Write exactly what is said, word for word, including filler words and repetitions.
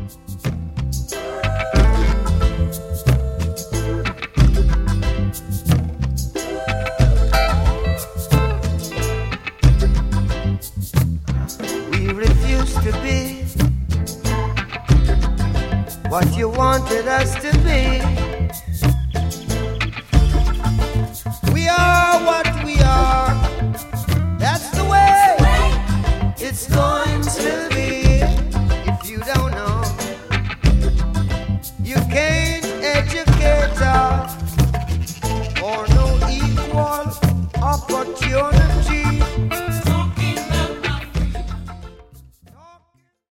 We refuse to be what you wanted us to be.